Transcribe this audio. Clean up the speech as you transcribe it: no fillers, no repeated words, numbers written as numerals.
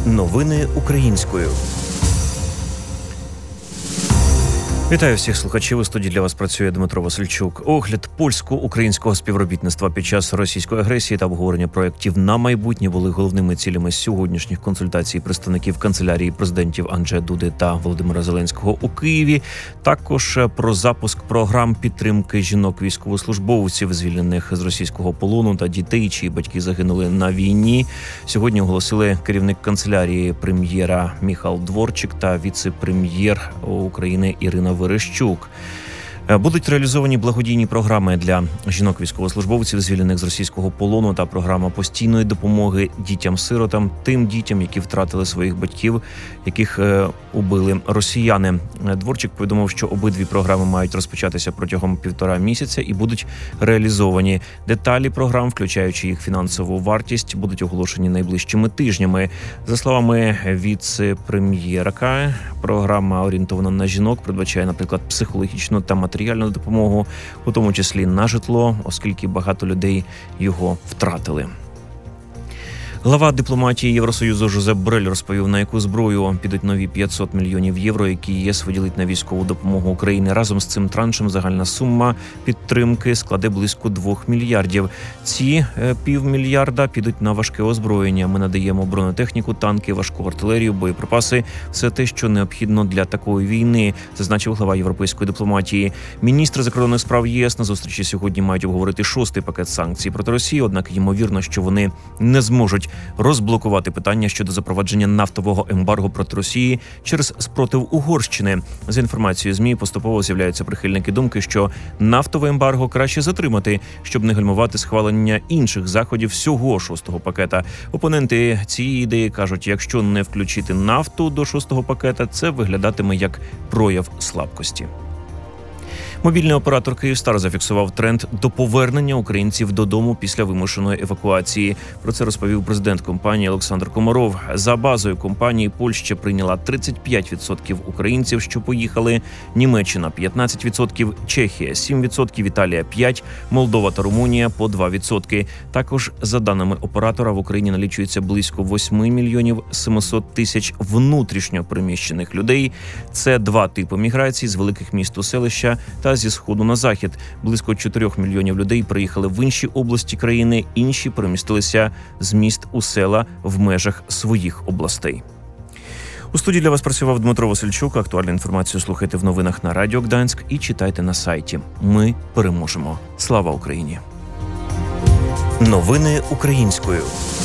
Новини українською. Вітаю всіх слухачів. У студії для вас працює Дмитро Васильчук. Огляд польсько-українського співробітництва під час російської агресії та обговорення проєктів на майбутнє були головними цілями сьогоднішніх консультацій представників канцелярії президентів Анджея Дуди та Володимира Зеленського у Києві. Також про запуск програм підтримки жінок-військовослужбовців, звільнених з російського полону, та дітей, чиї батьки загинули на війні. Сьогодні оголосили керівник канцелярії прем'єра Міхал Дворчик та віце-прем'єр України Ірина Верещук. Будуть реалізовані благодійні програми для жінок-військовослужбовців, звільнених з російського полону, та програма постійної допомоги дітям-сиротам, тим дітям, які втратили своїх батьків, яких убили росіяни. Дворчик повідомив, що обидві програми мають розпочатися протягом 1,5 місяця і будуть реалізовані. Деталі програм, включаючи їх фінансову вартість, будуть оголошені найближчими тижнями. За словами віце-прем'єрка, програма, орієнтована на жінок, передбачає, наприклад, психологічну та матеріальну допомогу, у тому числі на житло, оскільки багато людей його втратили. Глава дипломатії Євросоюзу Жозеп Борель розповів, на яку зброю підуть нові 500 мільйонів євро, які ЄС виділить на військову допомогу Україні. Разом з цим траншем загальна сума підтримки складе близько 2 мільярдів. Ці 0,5 мільярда підуть на важке озброєння. Ми надаємо бронетехніку, танки, важку артилерію, боєприпаси – все те, що необхідно для такої війни, зазначив глава європейської дипломатії. Міністри закордонних справ ЄС на зустрічі сьогодні мають обговорити 6-й пакет санкцій проти Росії, однак ймовірно, що вони не зможуть розблокувати питання щодо запровадження нафтового ембарго проти Росії через спротив Угорщини. За інформацією ЗМІ, поступово з'являються прихильники думки, що нафтове ембарго краще затримати, щоб не гальмувати схвалення інших заходів всього 6-го пакета. Опоненти цієї ідеї кажуть, якщо не включити нафту до 6-го пакета, це виглядатиме як прояв слабкості. Мобільний оператор «Київстар» зафіксував тренд до повернення українців додому після вимушеної евакуації. Про це розповів президент компанії Олександр Комаров. За базою компанії Польща прийняла 35% українців, що поїхали, Німеччина – 15%, Чехія – 7%, Італія – 5%, Молдова та Румунія – по 2%. Також, за даними оператора, в Україні налічується близько 8 мільйонів 700 тисяч внутрішньо переміщених людей. Це два типи міграції – з великих міст у селища та зі сходу на захід. Близько 4 мільйонів людей приїхали в інші області країни, інші перемістилися з міст у села в межах своїх областей. У студії для вас працював Дмитро Васильчук. Актуальну інформацію слухайте в новинах на Радіо Гданськ і читайте на сайті. Ми переможемо. Слава Україні! Новини українською.